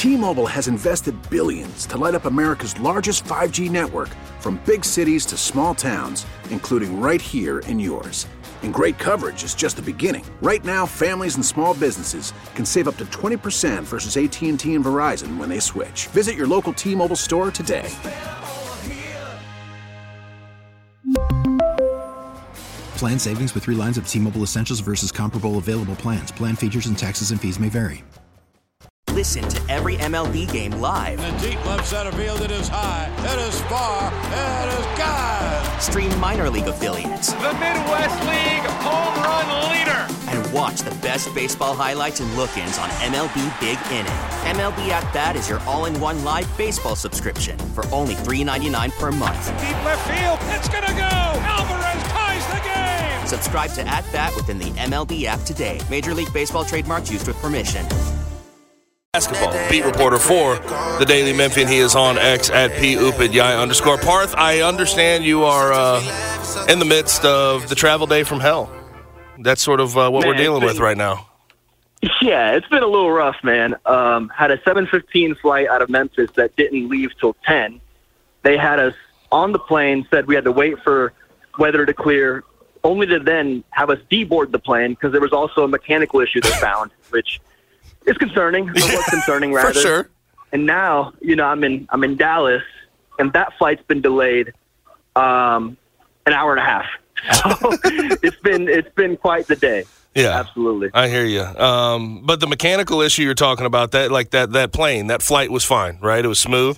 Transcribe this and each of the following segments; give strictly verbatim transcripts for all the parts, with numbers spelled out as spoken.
T-Mobile has invested billions to light up America's largest five G network, from big cities to small towns, including right here in yours. And great coverage is just the beginning. Right now, families and small businesses can save up to twenty percent versus A T and T and Verizon when they switch. Visit your local T-Mobile store today. Plan savings with three lines of T-Mobile Essentials versus comparable available plans. Plan features and taxes and fees may vary. Listen to every M L B game live. In the deep left center field, it is high, it is far, it is gone. Stream minor league affiliates. The Midwest League home run leader. And watch the best baseball highlights and look-ins on M L B Big Inning. M L B At Bat is your all-in-one live baseball subscription for only three dollars and ninety-nine cents per month. Deep left field, it's gonna go. Alvarez ties the game. Subscribe to At Bat within the M L B app today. Major League Baseball trademarks used with permission. Basketball beat reporter for the Daily Memphian. He is on X at P Upadhyay underscore Parth. I understand you are uh, in the midst of the travel day from hell. That's sort of uh, what man, we're dealing been, with right now. Yeah, it's been a little rough, man. Um, had a seven fifteen flight out of Memphis that didn't leave till ten. They had us on the plane, said we had to wait for weather to clear, only to then have us deboard the plane because there was also a mechanical issue they found, which is concerning. Or was concerning, rather. For sure. And now, you know, I'm in I'm in Dallas, and that flight's been delayed um, an hour and a half. So it's been it's been quite the day. Yeah, absolutely. I hear you. Um, but the mechanical issue you're talking about, that like that that plane, that flight was fine, right? It was smooth.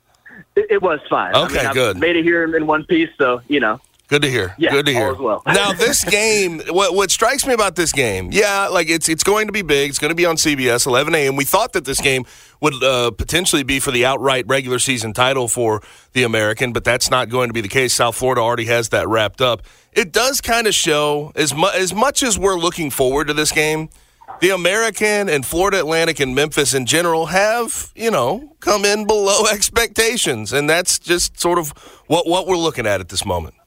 It, it was fine. Okay, I mean, good. I've made it here in one piece, so you know. Good to hear. Yeah, Good to hear. all is well. Now, this game, what what strikes me about this game, yeah, like it's it's going to be big. It's going to be on C B S, eleven a.m. We thought that this game would uh, potentially be for the outright regular season title for the American, but that's not going to be the case. South Florida already has that wrapped up. It does kind of show, as, mu- as much as we're looking forward to this game, the American and Florida Atlantic and Memphis in general have, you know, come in below expectations, and that's just sort of what what we're looking at at this moment.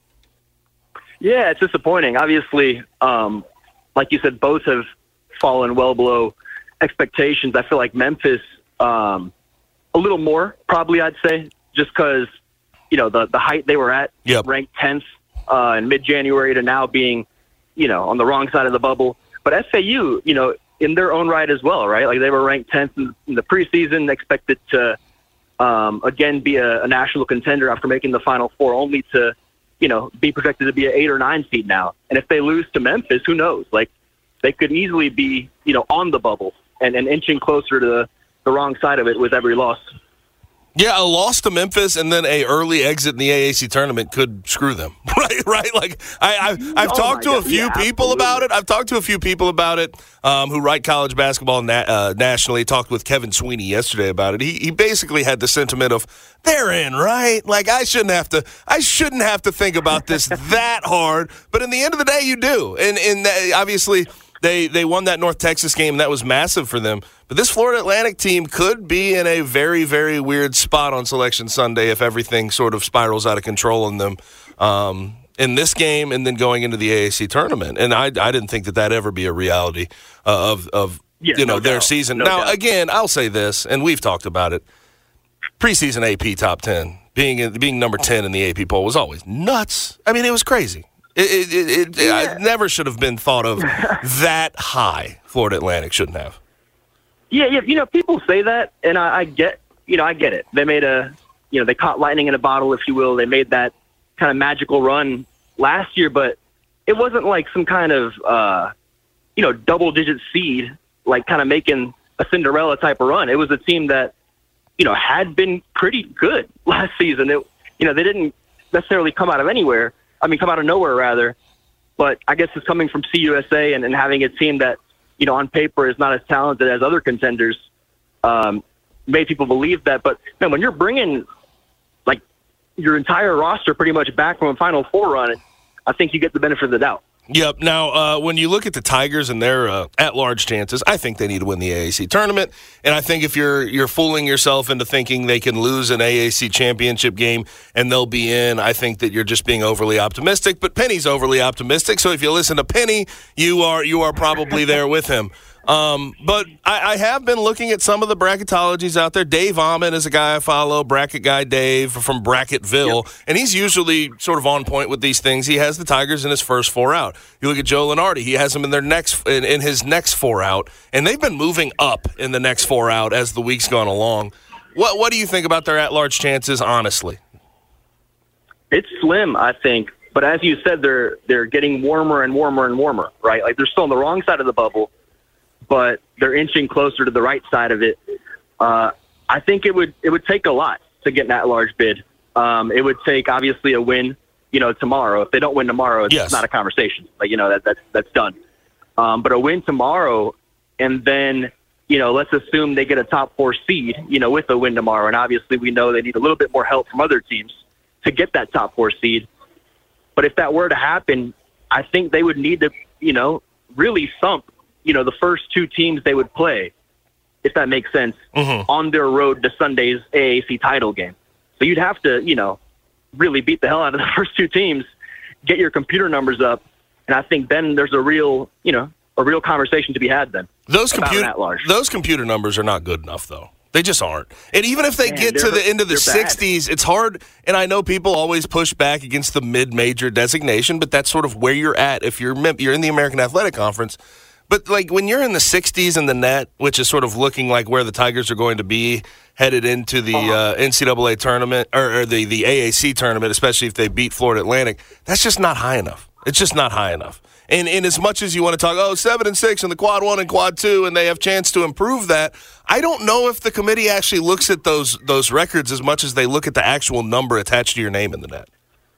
Yeah, it's disappointing. Obviously, um, like you said, both have fallen well below expectations. I feel like Memphis um, a little more, probably, I'd say, just because, you know, the, the height they were at, yep. ranked tenth uh, in mid-January to now being, you know, on the wrong side of the bubble. But S A U, you know, in their own right as well, right? Like they were ranked tenth in, in the preseason, expected to, um, again, be a, a national contender after making the Final Four, only to, you know, be projected to be an eight or nine seed now. And if they lose to Memphis, who knows? Like, they could easily be, you know, on the bubble and, and inching closer to the, the wrong side of it with every loss. Yeah, a loss to Memphis and then a early exit in the A A C tournament could screw them, right? Right? Like I, I've, I've oh talked to God. a few yeah, people absolutely. about it. I've talked to a few people about it um, who write college basketball na- uh, nationally. Talked with Kevin Sweeney yesterday about it. He he basically had the sentiment of they're in, right? Like I shouldn't have to. I shouldn't have to think about this that hard. But in the end of the day, you do. And and that, obviously. They they won that North Texas game, and that was massive for them. But this Florida Atlantic team could be in a very, very weird spot on Selection Sunday if everything sort of spirals out of control on them um, in this game and then going into the A A C tournament. And I, I didn't think that that ever be a reality uh, of, of yeah, you know, no their doubt. season. No now, doubt. again, I'll say this, and we've talked about it. Preseason A P top ten, being being number ten in the A P poll was always nuts. I mean, it was crazy. It, it, it, it yeah. I never should have been thought of that high. Florida Atlantic shouldn't have. Yeah, yeah. You know, people say that, and I, I get, you know, I get it. They made a, you know, they caught lightning in a bottle, if you will. They made that kind of magical run last year, but it wasn't like some kind of, uh, you know, double-digit seed, like kind of making a Cinderella type of run. It was a team that, you know, had been pretty good last season. It, you know, they didn't necessarily come out of anywhere. I mean, come out of nowhere, rather. But I guess it's coming from C U S A and, and having a team that, you know, on paper is not as talented as other contenders, um, made people believe that. But, man, when you're bringing, like, your entire roster pretty much back from a Final Four run, I think you get the benefit of the doubt. Yep. Now, uh, when you look at the Tigers and their uh, at-large chances, I think they need to win the A A C tournament. And I think if you're you're fooling yourself into thinking they can lose an A A C championship game and they'll be in, I think that you're just being overly optimistic. But Penny's overly optimistic, so if you listen to Penny, you are you are probably there with him. Um, but I, I have been looking at some of the bracketologies out there. Dave Ahmed is a guy I follow, bracket guy Dave from Bracketville, yep. and he's usually sort of on point with these things. He has the Tigers in his first four out. You look at Joe Lenardi, he has them in their next in, in his next four out, and they've been moving up in the next four out as the week's gone along. What what do you think about their at-large chances, honestly? It's slim, I think. But as you said, they're they're getting warmer and warmer and warmer, right? Like they're still on the wrong side of the bubble, but they're inching closer to the right side of it. Uh, I think it would it would take a lot to get an at-large bid. Um, it would take obviously a win, you know, tomorrow. If they don't win tomorrow, it's yes. not a conversation. Like you know that that's that's done. Um, but a win tomorrow, and then you know, let's assume they get a top four seed, you know, with a win tomorrow. And obviously, we know they need a little bit more help from other teams to get that top four seed. But if that were to happen, I think they would need to, you know, really thump, you know, the first two teams they would play, if that makes sense, mm-hmm. on their road to Sunday's A A C title game. So you'd have to, you know, really beat the hell out of the first two teams, get your computer numbers up, and I think then there's a real, you know, a real conversation to be had then. Those computer those computer numbers are not good enough, though. They just aren't. And even if they Man, get to the end of the sixties, it's hard. And I know people always push back against the mid-major designation, but that's sort of where you're at if you're you're in the American Athletic Conference. But, like, when you're in the sixties in the net, which is sort of looking like where the Tigers are going to be headed into the uh, N C double A tournament, or, or the, the A A C tournament, especially if they beat Florida Atlantic, that's just not high enough. It's just not high enough. And, and as much as you want to talk, oh, seven and six in the quad one and quad two, and they have chance to improve that, I don't know if the committee actually looks at those those records as much as they look at the actual number attached to your name in the net.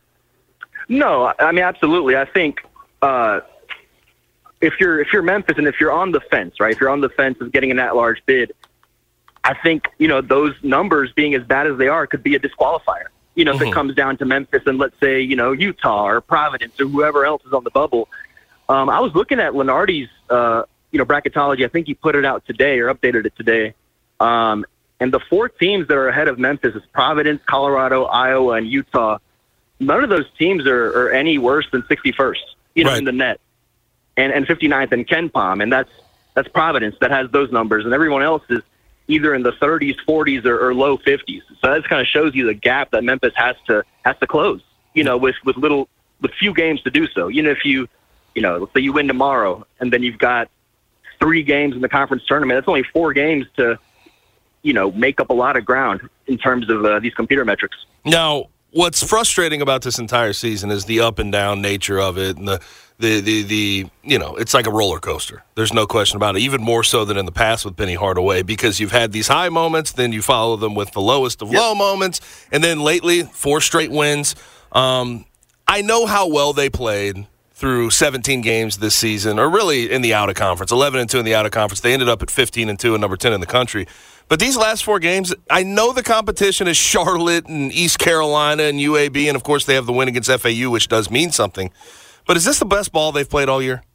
No, I mean, absolutely. I think uh, if you're if you're Memphis and if you're on the fence, right, if you're on the fence of getting an at-large bid, I think, you know, those numbers being as bad as they are could be a disqualifier. You know, mm-hmm. if it comes down to Memphis and let's say, you know, Utah or Providence or whoever else is on the bubble. Um, I was looking at Lenardi's, uh, you know, bracketology. I think he put it out today or updated it today. Um, and the four teams that are ahead of Memphis is Providence, Colorado, Iowa, and Utah. None of those teams are, are any worse than sixty-first, you know, right. in the net, and, and fifty-ninth in Ken Pom. And that's that's Providence that has those numbers. And everyone else is either in the thirties, forties, or, or low fifties. So that kind of shows you the gap that Memphis has to has to close, you know, with, with little with few games to do so. You know, if you You know, let's say you win tomorrow, and then you've got three games in the conference tournament. That's only four games to, you know, make up a lot of ground in terms of uh, these computer metrics. Now, what's frustrating about this entire season is the up and down nature of it, and the the the, the you know, it's like a roller coaster. There's no question about it. Even more so than in the past with Penny Hardaway, because you've had these high moments, then you follow them with the lowest of yep. low moments, and then lately four straight wins. Um, I know how well they played through seventeen games this season, or really in the out of conference, eleven and two in the out of conference. They ended up at fifteen and two and number ten in the country. But these last four games, I know the competition is Charlotte and East Carolina and U A B, and of course they have the win against F A U, which does mean something. But is this the best ball they've played all year?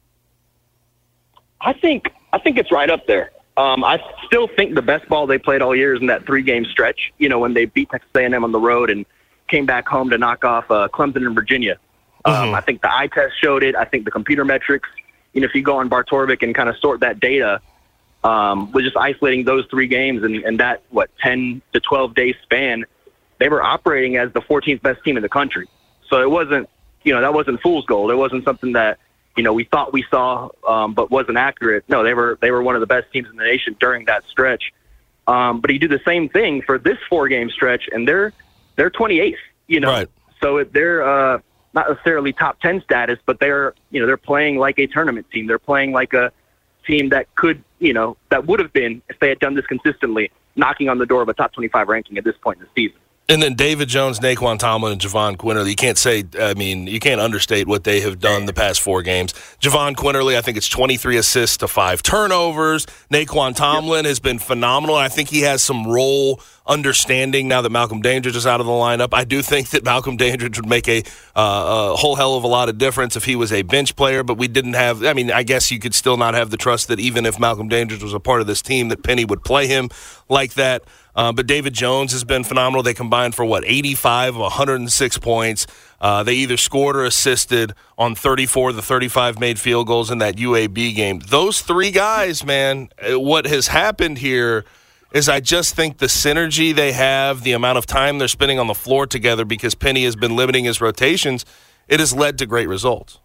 I think I think it's right up there. Um, I still think the best ball they played all year is in that three-game stretch, you know, when they beat Texas A and M on the road and came back home to knock off uh, Clemson and Virginia. Um, mm-hmm. I think the eye test showed it. I think the computer metrics, you know, if you go on Bartorvik and kind of sort that data, um, with just isolating those three games and, and that, what, ten to twelve day span, they were operating as the fourteenth best team in the country. So it wasn't, you know, that wasn't fool's gold. It wasn't something that, you know, we thought we saw, um, but wasn't accurate. No, they were, they were one of the best teams in the nation during that stretch. Um, but you do the same thing for this four game stretch, and they're, they're twenty-eighth, you know, right. So they're, uh, not necessarily top ten status, but they're, you know, they're playing like a tournament team. They're playing like a team that could, you know, that would have been, if they had done this consistently, knocking on the door of a top twenty-five ranking at this point in the season. And then David Jones, Naquan Tomlin, and Javon Quinterly. You can't say, I mean, you can't understate what they have done the past four games. Javon Quinterly, I think it's twenty-three assists to five turnovers. Naquan Tomlin yep. has been phenomenal. I think he has some role understanding now that Malcolm Dandridge is out of the lineup. I do think that Malcolm Dandridge would make a, uh, a whole hell of a lot of difference if he was a bench player, but we didn't have, I mean, I guess you could still not have the trust that even if Malcolm Dandridge was a part of this team, that Penny would play him like that. Uh, but David Jones has been phenomenal. They combined for, what, eighty-five of one hundred six points. Uh, they either scored or assisted on thirty-four of the thirty-five made field goals in that U A B game. Those three guys, man, what has happened here is I just think the synergy they have, the amount of time they're spending on the floor together because Penny has been limiting his rotations, it has led to great results.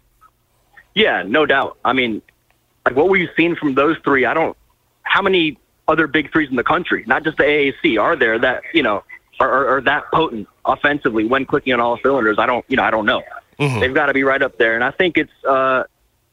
Yeah, no doubt. I mean, like what we've seen from those three, I don't – how many other big threes in the country, not just the A A C, are there that, you know, are, are, are that potent offensively when clicking on all cylinders? I don't – you know, I don't know. Mm-hmm. They've got to be right up there. And I think it's uh,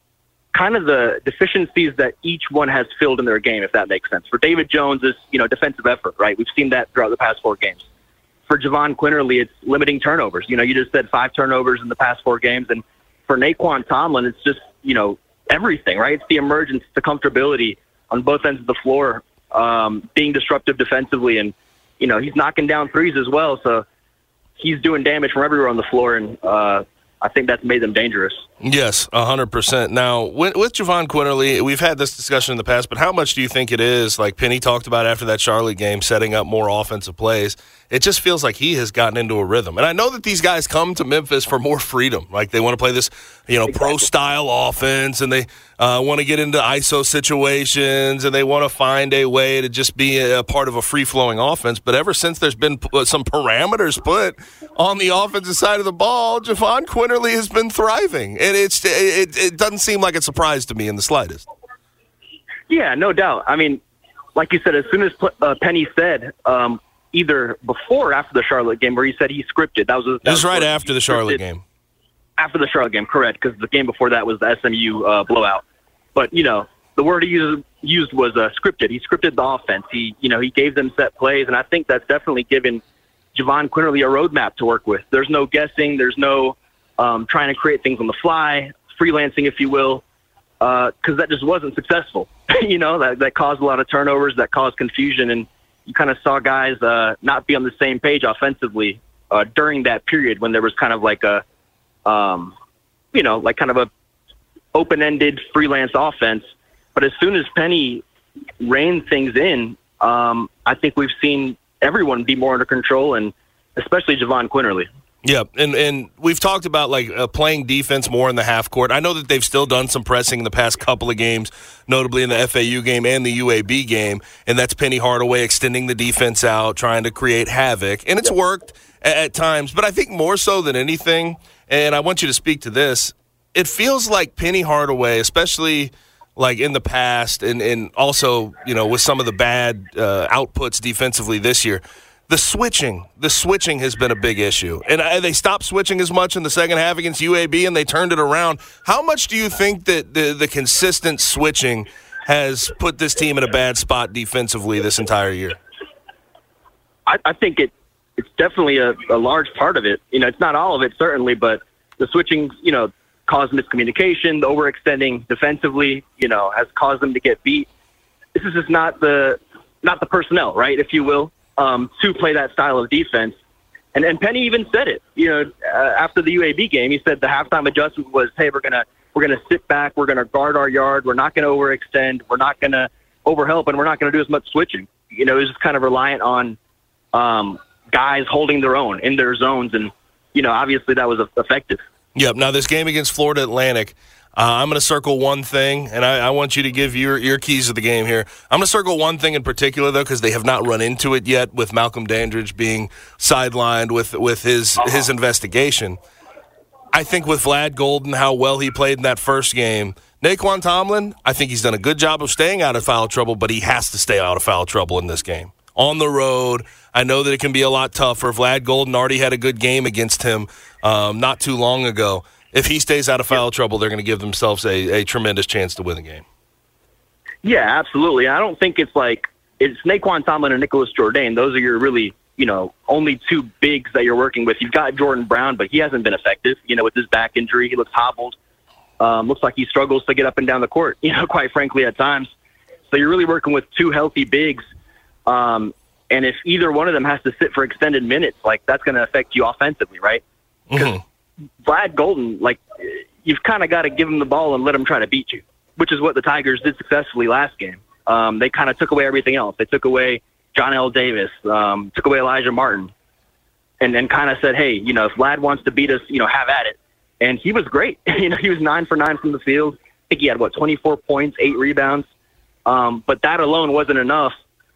kind of the deficiencies that each one has filled in their game, if that makes sense. For David Jones, it's, you know, defensive effort, right? We've seen that throughout the past four games. For Javon Quinterly, it's limiting turnovers. You know, you just said five turnovers in the past four games. And for Naquan Tomlin, it's just, you know, everything, right? It's the emergence, the comfortability on both ends of the floor, um, being disruptive defensively. And, you know, he's knocking down threes as well. So he's doing damage from everywhere on the floor. And uh, I think that's made them dangerous. Yes, one hundred percent. Now, with, with Javon Quinterly, we've had this discussion in the past, but how much do you think it is, like Penny talked about after that Charlotte game, setting up more offensive plays? It just feels like he has gotten into a rhythm. And I know that these guys come to Memphis for more freedom. Like they want to play this, you know, exactly. pro-style offense, and they uh, want to get into I S O situations, and they want to find a way to just be a, a part of a free-flowing offense. But ever since there's been p- some parameters put on the offensive side of the ball, Javon Quinterly has been thriving. And it's it, it doesn't seem like a surprise to me in the slightest. Yeah, no doubt. I mean, like you said, as soon as uh, Penny said um, – either before or after the Charlotte game, where he said he scripted. That was, that this was right was after the Charlotte game. After the Charlotte game, correct, because the game before that was the S M U uh, blowout. But, you know, the word he used, used was uh, scripted. He scripted the offense. He, you know, he gave them set plays, and I think that's definitely given Javon Quinterly a roadmap to work with. There's no guessing. There's no um, trying to create things on the fly, freelancing, if you will, because uh, that just wasn't successful. you know, that, that caused a lot of turnovers, that caused confusion, and you kind of saw guys uh, not be on the same page offensively uh, during that period when there was kind of like a, um, you know, like kind of a open-ended freelance offense. But as soon as Penny reined things in, um, I think we've seen everyone be more under control, and especially Javon Quinterly. Yeah, and, and we've talked about like uh, playing defense more in the half court. I know that they've still done some pressing in the past couple of games, notably in the F A U game and the U A B game, and that's Penny Hardaway extending the defense out, trying to create havoc, and it's worked at, at times. But I think more so than anything, and I want you to speak to this, it feels like Penny Hardaway, especially like in the past, and, and also, you know, with some of the bad uh, outputs defensively this year, The switching, the switching has been a big issue. And uh, they stopped switching as much in the second half against U A B, and they turned it around. How much do you think that the, the consistent switching has put this team in a bad spot defensively this entire year? I, I think it it's definitely a, a large part of it. You know, it's not all of it, certainly, but the switching, you know, caused miscommunication. The overextending defensively, you know, has caused them to get beat. This is just not the not the personnel, right, if you will. Um, to play that style of defense. And and Penny even said it, you know, uh, after the U A B game, he said the halftime adjustment was, hey, we're going to we're gonna sit back, we're going to guard our yard, we're not going to overextend, we're not going to overhelp, and we're not going to do as much switching. You know, it was just kind of reliant on um, guys holding their own in their zones, and, you know, obviously that was effective. Yep. Now, this game against Florida Atlantic, Uh, I'm going to circle one thing, and I, I want you to give your, your keys to the game here. I'm going to circle one thing in particular, though, because they have not run into it yet with Malcolm Dandridge being sidelined with, with his, his investigation. I think with Vlad Golden, how well he played in that first game, Naquan Tomlin, I think he's done a good job of staying out of foul trouble, but he has to stay out of foul trouble in this game. On the road, I know that it can be a lot tougher. Vlad Golden already had a good game against him um, not too long ago. If he stays out of foul trouble, they're going to give themselves a, a tremendous chance to win the game. Yeah, absolutely. I don't think it's like it's Naquan Tomlin and Nicholas Jourdain. Those are your really, you know, only two bigs that you're working with. You've got Jordan Brown, but he hasn't been effective. You know, with his back injury, he looks hobbled. Um, looks like he struggles to get up and down the court, you know, quite frankly at times. So you're really working with two healthy bigs. Um, and if either one of them has to sit for extended minutes, like that's going to affect you offensively, right? Mm-hmm. Vlad Golden, like, you've kind of got to give him the ball and let him try to beat you, which is what the Tigers did successfully last game. Um, they kind of took away everything else. They took away John L. Davis, um, took away Elijah Martin, and then kind of said, hey, you know, if Ladd wants to beat us, you know, have at it. And he was great. you know, he was nine for nine from the field. I think he had, what, twenty-four points, eight rebounds. Um, but that alone wasn't enough.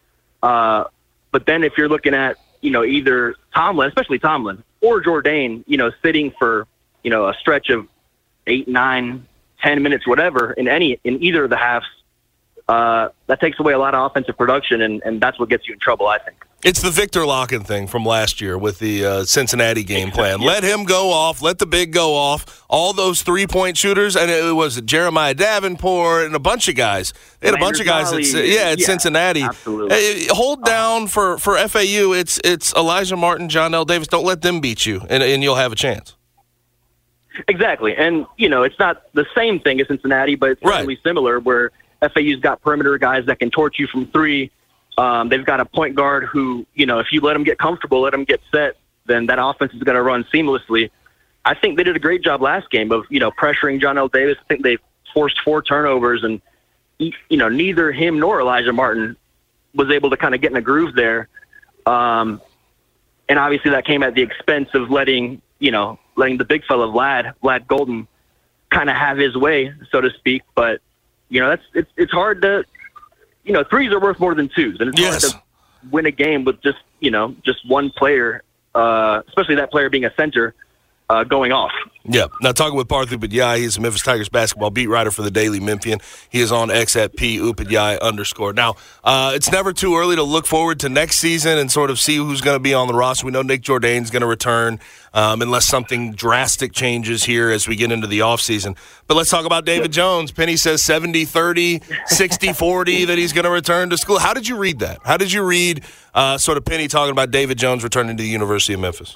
Uh, but then if you're looking at, you know, either Tomlin, especially Tomlin, or Jourdain, you know, sitting for, you know, a stretch of eight, nine, ten minutes, whatever, in any in either of the halves, uh, that takes away a lot of offensive production, and, and that's what gets you in trouble, I think. It's the Victor Locken thing from last year with the uh, Cincinnati game plan. Let him go off. Let the big go off. All those three-point shooters, and it was Jeremiah Davenport and a bunch of guys. They had a bunch of guys at, yeah, at yeah, Cincinnati. Absolutely. Hey, hold down for, for F A U. It's it's Elijah Martin, John L. Davis. Don't let them beat you, and, and you'll have a chance. Exactly. And, you know, it's not the same thing as Cincinnati, but it's certainly right. similar, where F A U's got perimeter guys that can torch you from three. Um, they've got a point guard who, you know, if you let them get comfortable, let them get set, then that offense is going to run seamlessly. I think they did a great job last game of, you know, pressuring John L. Davis. I think they forced four turnovers, and, you know, neither him nor Elijah Martin was able to kind of get in a groove there. Um, and obviously that came at the expense of letting, you know, letting the big fella Ladd, Ladd Golden, kind of have his way, so to speak. But, you know, that's it's it's hard to, you know, threes are worth more than twos, and it's yes. hard to win a game with just, you know, just one player, uh, especially that player being a center, uh, going off. Yeah. Now, talking with Partha Upadhyay, he's a Memphis Tigers basketball beat writer for the Daily Memphian. He is on X at P Upadhyay underscore. Now, uh, it's never too early to look forward to next season and sort of see who's going to be on the roster. We know Nick Jourdain's going to return, um, unless something drastic changes here as we get into the offseason. But let's talk about David Jones. Penny says seventy thirty, sixty forty that he's going to return to school. How did you read that? How did you read uh, sort of Penny talking about David Jones returning to the University of Memphis?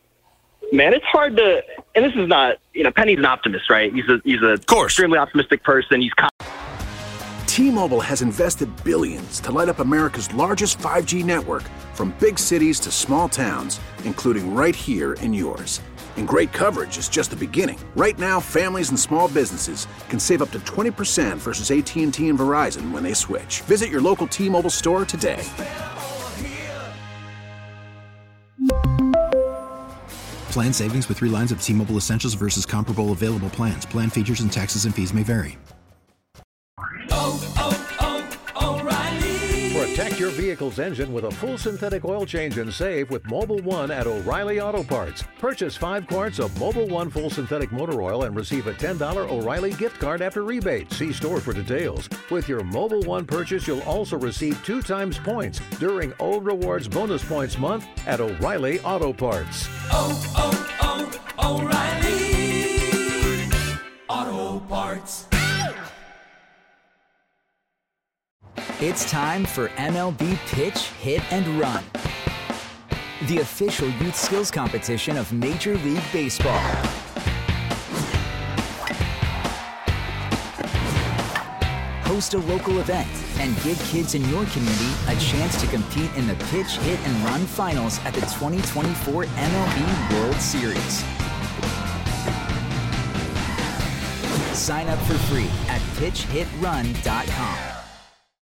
Man, it's hard to, and this is not, you know, Penny's an optimist, right? He's a he's a extremely optimistic person. He's con- T-Mobile has invested billions to light up America's largest five G network, from big cities to small towns, including right here in yours. And great coverage is just the beginning. Right now, families and small businesses can save up to twenty percent versus A T and T and Verizon when they switch. Visit your local T-Mobile store today. Plan savings with three lines of T-Mobile Essentials versus comparable available plans. Plan features and taxes and fees may vary. Oh, oh, oh, O'Reilly. Protect your vehicle's engine with a full synthetic oil change and save with Mobil one at O'Reilly Auto Parts. Purchase five quarts of Mobil one full synthetic motor oil and receive a ten dollars O'Reilly gift card after rebate. See store for details. With your Mobil one purchase, you'll also receive two times points during O Rewards Bonus Points Month at O'Reilly Auto Parts. Oh, oh, oh, O'Reilly Auto Parts. It's time for M L B Pitch, Hit, and Run, the official youth skills competition of Major League Baseball. Host a local event and give kids in your community a chance to compete in the Pitch, Hit, and Run finals at the twenty twenty-four M L B World Series. Sign up for free at pitch hit run dot com.